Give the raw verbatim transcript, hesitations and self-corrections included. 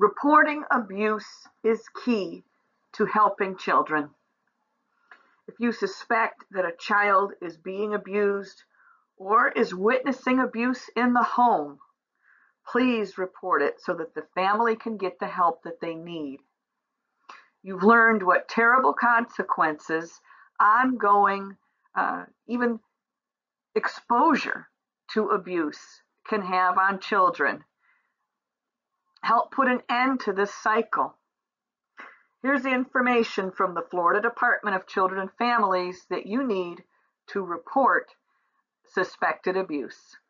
Reporting abuse is key to helping children. If you suspect that a child is being abused or is witnessing abuse in the home, please report it so that the family can get the help that they need. You've learned what terrible consequences ongoing, uh, even exposure to abuse can have on children. Help put an end to this cycle. Here's the information from the Florida Department of Children and Families that you need to report suspected abuse.